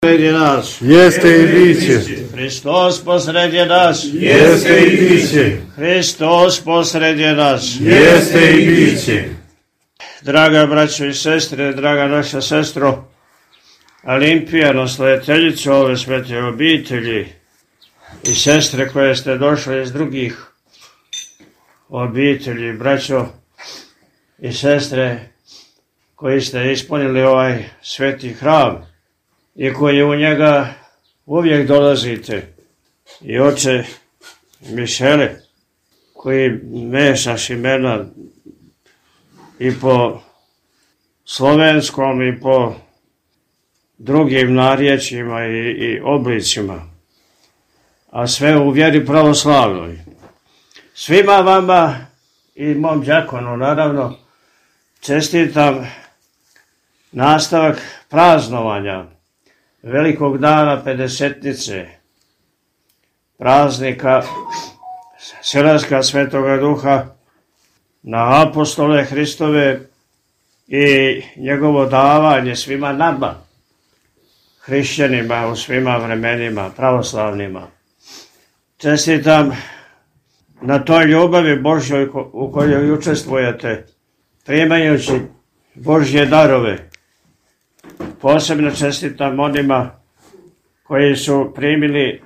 posredi nas, jeste i biće. Hristos posredi nas, jeste i biće. Hristos posredi nas, jeste i biće. Draga braćo i sestre, draga naša sestro Olimpija, nasljediteljica ove svete obitelji i sestre koje ste došle iz drugih obitelji, braćo i sestre koji ste ispunili ovaj sveti hram i koji u njega uvijek dolazite, i oče Mišele koji mešaš imena i po slovenskom i po drugim narječjima i oblicima, a sve u vjeri pravoslavnoj. Svima vama i mom đakonu naravno čestitam nastavak praznovanja velikog dana Pedesetnice, praznika silaska Svetoga Duha na apostole Hristove i njegovo davanje svima nama, hrišćanima u svima vremenima, pravoslavnima. Čestitam na toj ljubavi Božjoj u kojoj učestvujete, primajući Božje darove. Posebno čestitam onima koji su primili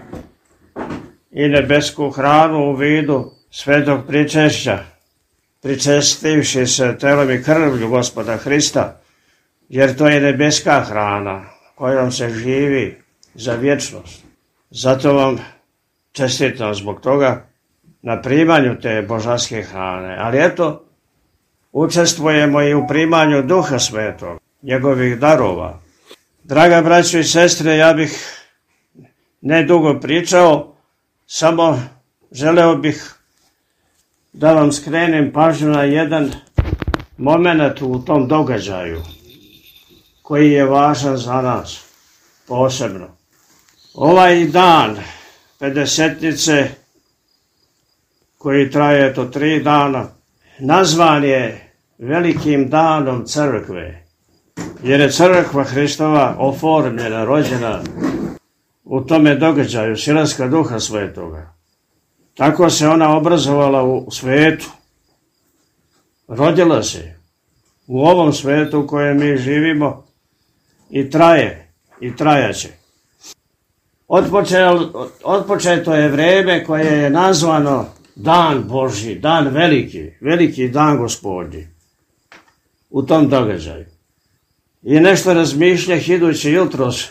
i nebesku hranu u vidu svetog pričešća, pričestivši se telom i krvlju Gospoda Hrista, jer to je nebeska hrana kojom se živi za vječnost. Zato vam čestitam zbog toga na primanju te božanske hrane. Ali eto, učestvujemo i u primanju Duha Svetog, njegovih darova. Draga braćo i sestre, ja bih nedugo pričao, samo želeo bih da vam skrenem pažnju na jedan moment u tom događaju koji je važan za nas posebno. Ovaj dan Pedesetnice, koji traje to 3 dana, nazvan je velikim danom crkve, jer je crkva Hristova oformljena, rođena u tome događaju silaska Duha Svetoga. Tako se ona obrazovala u svetu, rodila se u ovom svetu u kojem mi živimo i traje i trajaće. Otpočeto je vreme koje je nazvano Dan Božji, dan veliki, veliki dan Gospodnji u tom događaju. I nešto razmišljah idući jutros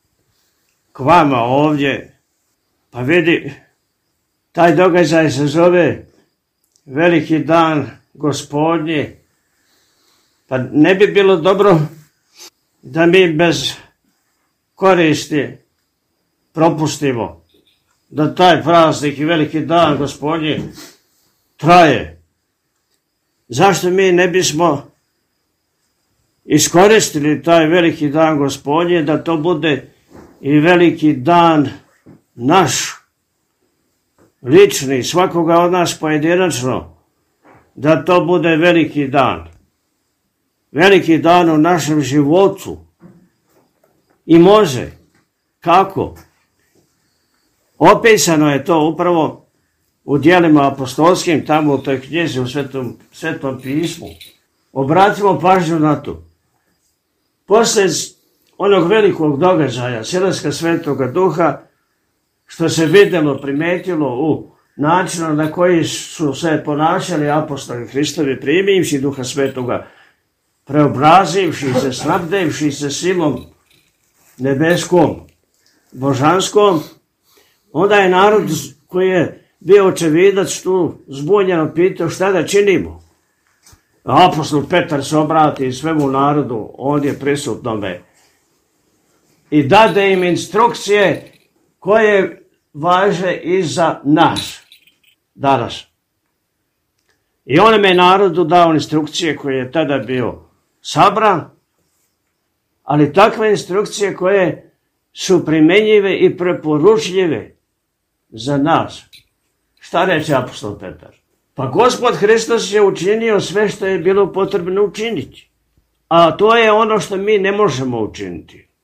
k vama ovdje, pa vidi, taj događaj se zove veliki dan Gospodnji, pa ne bi bilo dobro da mi bez koristi propustimo da taj praznik i veliki dan Gospodnji traje. Zašto mi ne bismo iskoristili taj veliki dan Gospodnji da to bude i veliki dan naš, lični, svakoga od nas pojedinačno, da to bude veliki dan. Veliki dan u našem životu. I može. Kako? Opisano je to upravo u djelima apostolskim, tamo u toj knjizi, u Svetom pismu. Obratimo pažnju na to. Poslije onog velikog događaja, silaska Svetoga Duha, što se vidjelo, primetilo u načinu na koji su se ponašali apostoli Hristovi, primivši Duha Svetoga, preobrazivši se, snabdevši se silom nebeskom, božanskom, onda je narod koji je bio očevidac tu zbunjeno pitao šta da činimo. Apostol Petar se obrati svemu narodu, ovdje prisutnome, i dade im instrukcije koje važe i za nas danas. I on je narodu dao instrukcije koje je tada bio sabran, ali takve instrukcije koje su primjenjive i preporučljive za nas. Šta reče apostol Petar? Pa Gospod Hristos je učinio sve što je bilo potrebno učiniti. A to je ono što mi ne možemo učiniti.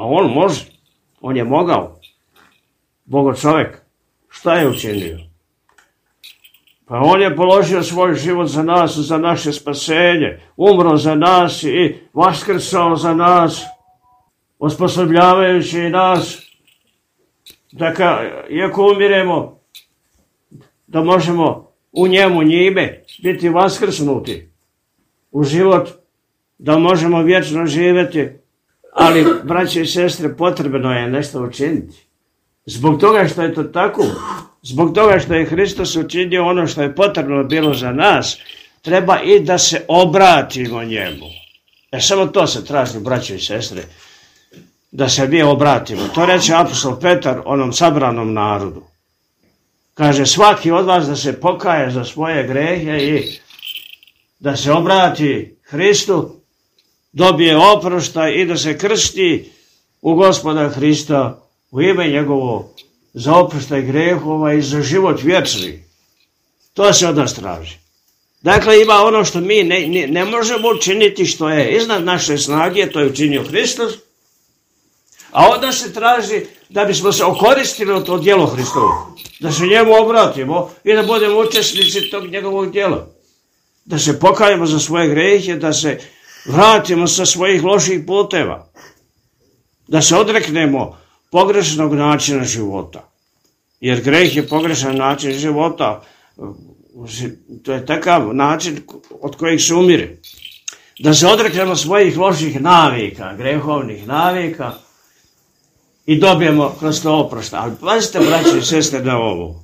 A on može. On je mogao. Bogo čovjek. Šta je učinio? Pa on je položio svoj život za nas, za naše spasenje. Umro za nas i vaskrsao za nas. Osposobljavajući nas. Da iako umiremo, da možemo u njemu, njime, biti vaskrsnuti u život, da možemo vječno živjeti, ali, braće i sestre, potrebno je nešto učiniti. Zbog toga što je to tako, zbog toga što je Hristos učinio ono što je potrebno bilo za nas, treba i da se obratimo njemu. Samo to se traži, braće i sestre, da se mi obratimo. To reče apostol Petar onom sabranom narodu. Kaže, svaki od vas da se pokaje za svoje grehe i da se obrati Hristu, dobije oproštaj i da se krsti u Gospoda Hrista u ime njegovo za oproštaj grehova i za život vječni. To se od nas traži. Dakle, ima ono što mi ne možemo učiniti, što je iznad naše snage, to je učinio Hristos, a onda se traži da bismo se okoristili od to djelo Hristovo, da se njemu obratimo i da budemo učesnici tog njegovog djela. Da se pokajemo za svoje grehe, da se vratimo sa svojih loših puteva, da se odreknemo pogrešnog načina života. Jer greh je pogrešan način života, to je takav način od kojeg se umire. Da se odreknemo svojih loših navika, grehovnih navika i dobijemo kroz to oproštaj. Ali pazite, braće i sestre, na ovo.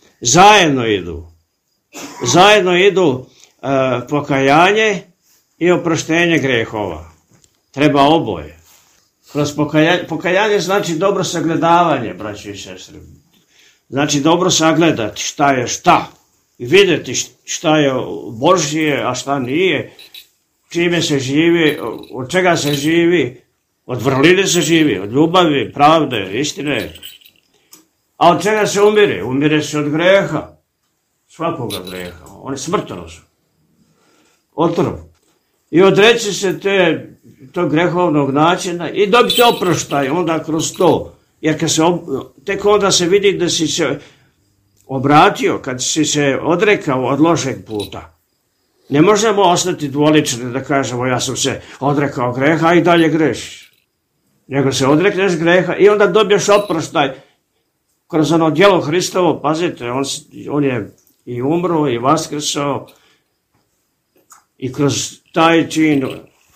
Zajedno idu pokajanje i oproštenje grehova. Treba oboje. Kroz pokajanje znači dobro sagledavanje, braće i sestre. Znači dobro sagledati šta je šta. I vidjeti šta je Božje, a šta nije. Čime se živi, od čega se živi. Od vrline se živi, od ljubavi, pravde, istine. A od čega se umire? Umire se od greha. Svakoga greha. On je smrtonosan. Otrov. I odreći se tog grehovnog načina i dobiti oproštaj onda kroz to. Jer tek onda se vidi da si se obratio, kad si se odrekao od lošeg puta. Ne možemo ostati dvolični da kažemo ja sam se odrekao greha i dalje grešiš. Nego se odrekneš greha i onda dobiješ oproštaj kroz ono djelo Hristovo. Pazite, on je i umro i vaskrsao i kroz taj čin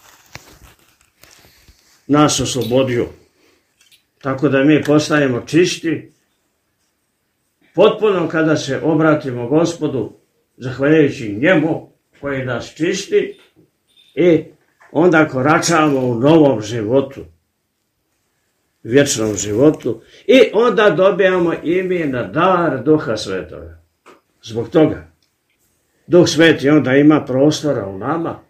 nas oslobodio. Tako da mi postajemo čisti potpuno kada se obratimo Gospodu, zahvaljujući njemu koji nas čisti, i onda koračamo u novom životu, vječnom životu, i onda dobijamo ime na dar Duha Svetoga. Zbog toga Duh Sveti onda ima prostora u nama,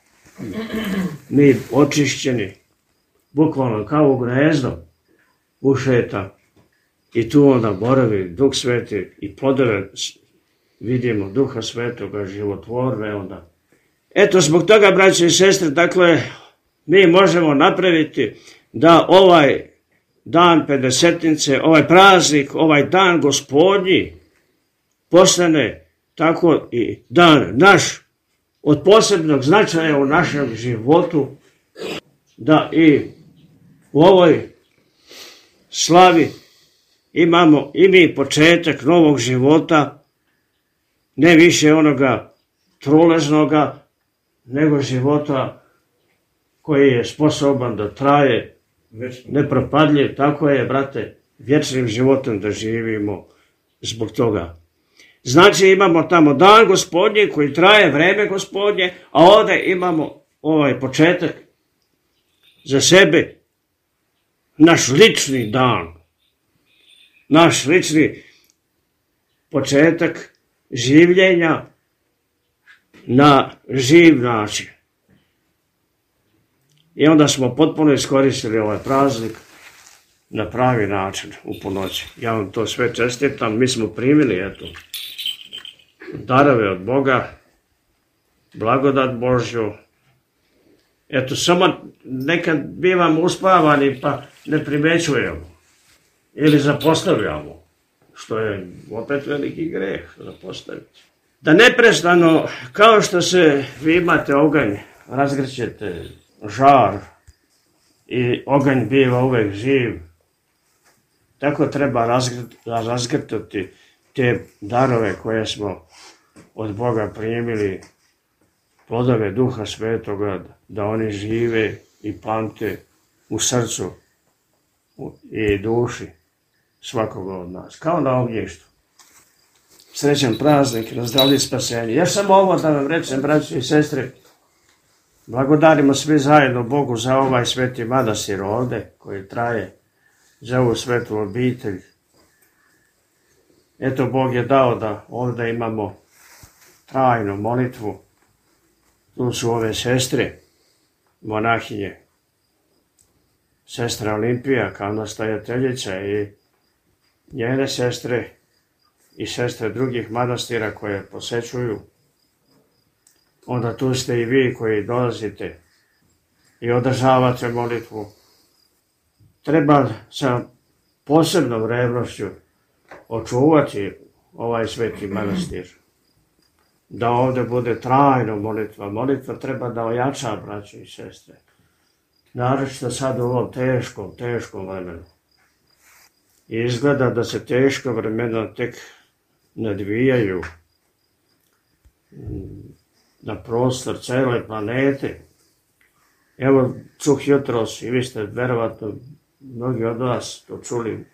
mi očišćeni, bukvalno kao u gnezdo ušeta, i tu onda boravi Duh Sveti i plodove vidimo Duha Svetoga, životvorne onda. Eto, zbog toga, braće i sestre, dakle, mi možemo napraviti da ovaj dan Pedesetnice, ovaj praznik, ovaj dan Gospodnji postane tako i dan naš od posebnog značaja u našem životu, da i u ovoj slavi imamo i mi početak novog života, ne više onoga truležnoga, nego života koji je sposoban da traje, nepropadljiv. Tako je, brate, vječnim životom da živimo zbog toga. Znači imamo tamo dan Gospodnji koji traje, vreme Gospodnje, a ovdje imamo ovaj početak za sebe, naš lični dan, naš lični početak življenja na živ način. I onda smo potpuno iskoristili ovaj praznik na pravi način u ponoći. Ja vam to sve čestitam, mi smo primili, eto, darove od Boga, blagodat Božju. Eto, samo nekad bivamo uspavani, pa ne primećujemo ili zapostavljamo, što je opet veliki greh zapostaviti. Da neprestano, kao što se vi imate oganj, razgrćete žar i oganj biva uvek živ, tako treba razgrtati te darove koje smo od Boga primili, plodove Duha Svetoga, da oni žive i pamte u srcu i duši svakoga od nas, kao na ognjištu. Srećan praznik, na zdravlje spasenje. Ja samo ovo da vam rečem, braći i sestre, blagodarimo svi zajedno Bogu za ovaj sveti manastir ovde, koji traje, za ovu svetu obitelj. Eto, Bog je dao da ovde imamo trajnu molitvu. Tu su ove sestre, monahinje, sestra Olimpija kao nastojateljica i njene sestre i sestre drugih manastira koje posećuju. Onda tu ste i vi koji dolazite i održavate molitvu. Treba sa posebnom revnošću očuvati ovaj sveti manastir. Da ovde bude trajno molitva. Molitva treba da ojača, braće i sestre. Naročito sad u ovom teškom vremenu. I izgleda da se teška vremena tek nadvijaju na prostor cele planete. Evo, čuh jutros, i vi ste verovatno mnogi od vas to čuli,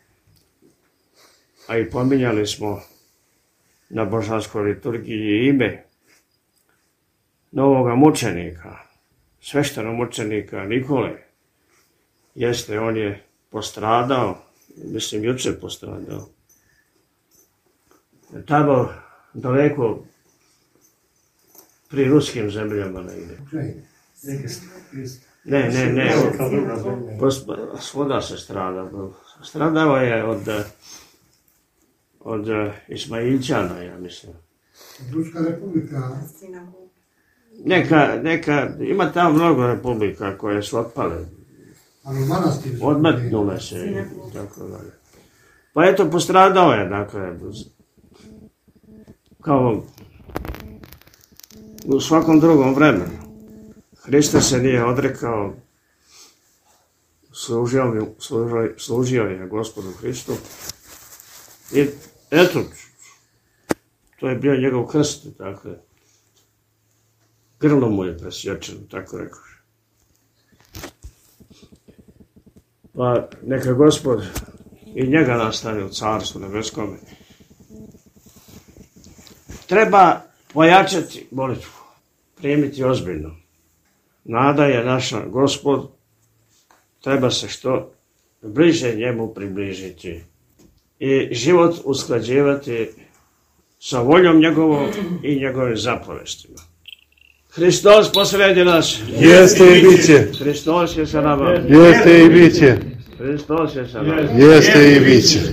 a i pominjali smo na božanskoj liturgiji ime novoga mučenika, sveštenog mučenika Nikole. Jeste, on je postradao, mislim juče postradao. Tamo daleko pri ruskim zemljama negdje. Ne. Svuda se stradao. Stradao je od Ismailčana, ja mislim. Ruska republika. Neka, ima tamo mnogo republika koje su otpale. Odmetnule se i tako dalje. Pa eto, postradao je, dakle, kao u svakom drugom vremenu. Hristos se nije odrekao, služio je Gospodu Hristu. I eto, to je bio njegov krst, dakle. Grlo mu je presječeno, tako rekao. Pa neka Gospod i njega nastane u carstvu nebeskome. Treba pojačati molitvu, primiti ozbiljno. Nada je naša Gospod, treba se što bliže njemu približiti i život usklađivati sa voljom njegovom i njegovim zapovestima. Hristos posredi nas. Jeste i bit će. Hristos je sa nama. Jeste i bit će. Hristos je sa nama. Jeste i bit će.